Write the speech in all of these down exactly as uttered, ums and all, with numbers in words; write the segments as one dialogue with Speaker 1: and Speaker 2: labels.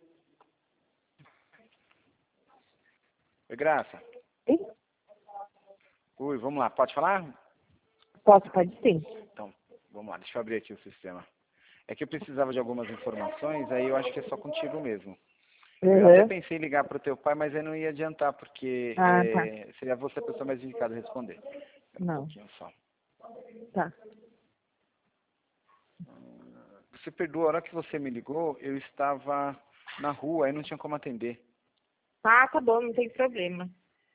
Speaker 1: Oi, Graça.
Speaker 2: Sim?
Speaker 1: Oi, vamos lá. Pode falar?
Speaker 2: Posso, pode sim.
Speaker 1: Então, vamos lá. Deixa eu abrir aqui o sistema. É que eu precisava de algumas informações, aí eu acho que é só contigo mesmo. Eu até
Speaker 2: Uhum.
Speaker 1: pensei em ligar para o teu pai, mas aí não ia adiantar, porque
Speaker 2: Ah, tá.
Speaker 1: é, seria você a pessoa mais indicada a responder. Espera um
Speaker 2: Não.
Speaker 1: pouquinho só.
Speaker 2: Tá.
Speaker 1: Você perdoa, a hora que você me ligou, eu estava na rua, aí não tinha como atender.
Speaker 2: Ah, tá bom, não tem problema.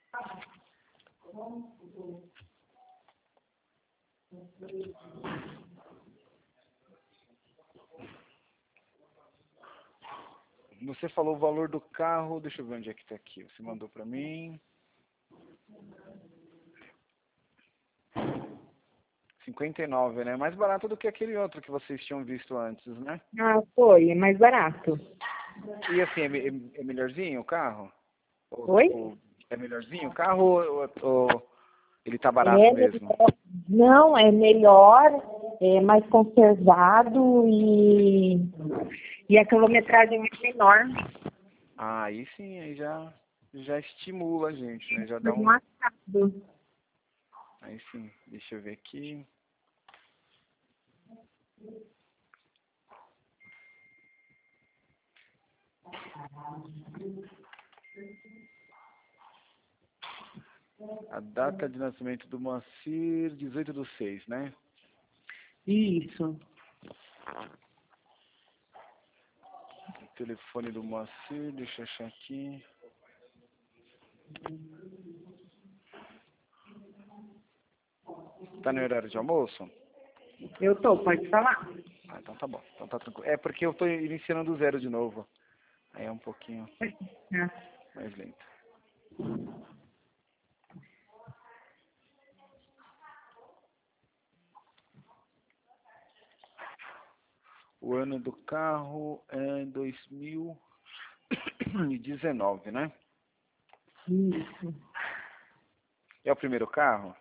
Speaker 1: Você falou o valor do carro, deixa eu ver onde é que está aqui. Você mandou para mim. cinquenta e nove, né? Mais barato do que aquele outro que vocês tinham visto antes, né?
Speaker 2: Ah, foi, é mais barato.
Speaker 1: E assim, é, me- é- é melhorzinho o carro? Ou,
Speaker 2: Oi?
Speaker 1: tipo, é melhorzinho o carro ou, ou ele tá barato
Speaker 2: É,
Speaker 1: mesmo?
Speaker 2: não, é melhor, é mais conservado e, e a quilometragem é menor.
Speaker 1: Ah, aí sim, aí já, já estimula a gente, né? Já dá
Speaker 2: Mas
Speaker 1: um...
Speaker 2: não assado.
Speaker 1: Aí sim, deixa eu ver aqui. A data de nascimento do Moacir, dezoito do seis, né?
Speaker 2: Isso.
Speaker 1: O telefone do Moacir, deixa eu achar aqui. Tá no horário de almoço?
Speaker 2: Eu tô, pode falar.
Speaker 1: Ah, então tá bom. Então tá tranquilo. É porque eu tô iniciando do zero de novo. Aí é um pouquinho
Speaker 2: Ah,
Speaker 1: mais lento. O ano do carro é dois mil e dezenove, né?
Speaker 2: isso.
Speaker 1: É o primeiro carro?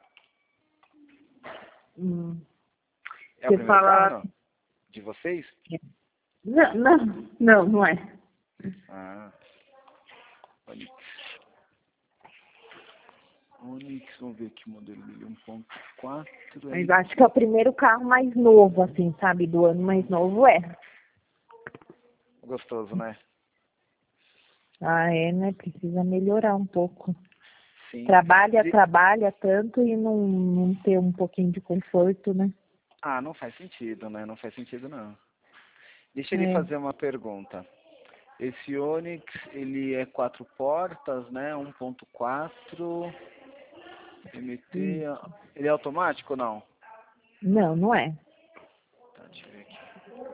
Speaker 2: Hum.
Speaker 1: É o
Speaker 2: Você
Speaker 1: primeiro carro,
Speaker 2: fala.
Speaker 1: não? De vocês?
Speaker 2: Não, não, não, não é.
Speaker 1: Ah, Onix. Onix, vamos ver aqui o modelo dele, um ponto quatro.
Speaker 2: Mas acho que é o primeiro carro mais novo, assim, sabe? Do ano mais novo é.
Speaker 1: Gostoso, né?
Speaker 2: Ah, é, né? Precisa melhorar um pouco.
Speaker 1: Sim.
Speaker 2: Trabalha,
Speaker 1: De-
Speaker 2: trabalha tanto e não, não ter um pouquinho de conforto, né?
Speaker 1: Ah, não faz sentido, né? Não faz sentido, não. Deixa ele
Speaker 2: É.
Speaker 1: fazer uma pergunta. Esse Onix, ele é quatro portas, né? um ponto quatro, M T,
Speaker 2: Isso.
Speaker 1: ele é automático ou não?
Speaker 2: Não, não é.
Speaker 1: Tá, deixa eu ver aqui.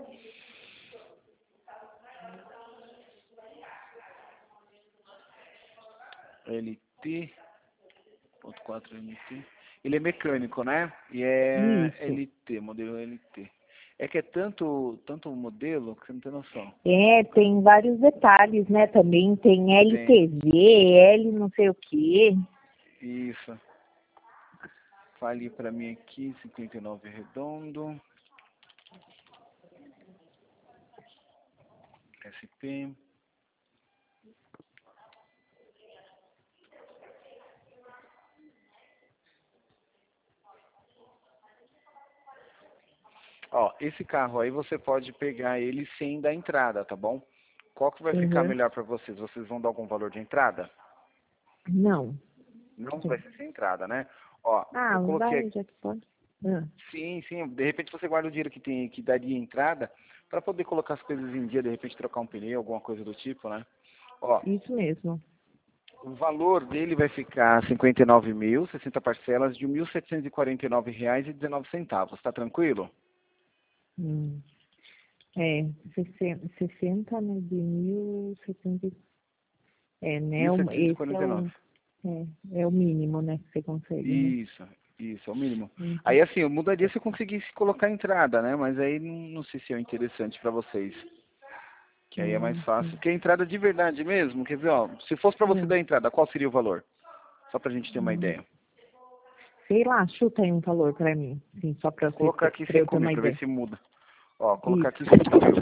Speaker 1: L T, ponto quatro M T. Ele é mecânico, né? E é
Speaker 2: Isso.
Speaker 1: L T, modelo L T. É que é tanto, tanto modelo que você não tem noção.
Speaker 2: É, tem vários detalhes, né? Também tem
Speaker 1: Tem.
Speaker 2: L T V, L não sei o quê.
Speaker 1: Isso. Fale pra mim aqui, cinquenta e nove redondo. S P. Ó, esse carro aí você pode pegar ele sem dar entrada, tá bom? Qual que vai ficar
Speaker 2: Uhum.
Speaker 1: melhor pra vocês? Vocês vão dar algum valor de entrada?
Speaker 2: Não.
Speaker 1: Não vai ser sem entrada, né? Ó,
Speaker 2: Ah,
Speaker 1: eu coloquei
Speaker 2: vai,
Speaker 1: aqui.
Speaker 2: já que pode. Ah,
Speaker 1: Sim, sim. De repente você guarda o dinheiro que tem, que daria entrada para poder colocar as coisas em dia, de repente trocar um pneu, alguma coisa do tipo, né? Ó,
Speaker 2: isso mesmo.
Speaker 1: o valor dele vai ficar cinquenta e nove mil, sessenta parcelas de mil setecentos e quarenta e nove reais e dezenove centavos. Tá tranquilo?
Speaker 2: Hum. É, sessenta, sessenta né, de mil e setenta. É, né? um- Esse é o,
Speaker 1: mil setecentos e quarenta e nove.
Speaker 2: é, é o mínimo, né? Que você consegue, né?
Speaker 1: Isso, isso, é o mínimo.
Speaker 2: Uhum.
Speaker 1: Aí assim, eu mudaria se eu conseguisse colocar a entrada, né? Mas aí não, não sei se é interessante para vocês. Que aí é mais
Speaker 2: Hum,
Speaker 1: fácil.
Speaker 2: hum,
Speaker 1: Porque a entrada de verdade mesmo, quer ver, ó, se fosse para você
Speaker 2: hum,
Speaker 1: dar a entrada, qual seria o valor? Só pra gente ter uma
Speaker 2: hum.
Speaker 1: ideia.
Speaker 2: Sei lá, chuta aí um valor pra mim, sim, só pra,
Speaker 1: Vou
Speaker 2: você
Speaker 1: colocar
Speaker 2: ter,
Speaker 1: aqui
Speaker 2: pra eu
Speaker 1: cinco
Speaker 2: ter
Speaker 1: mil
Speaker 2: uma
Speaker 1: para ver
Speaker 2: ideia.
Speaker 1: se muda. Ó, colocar aqui
Speaker 2: Isso.
Speaker 1: cinco mil.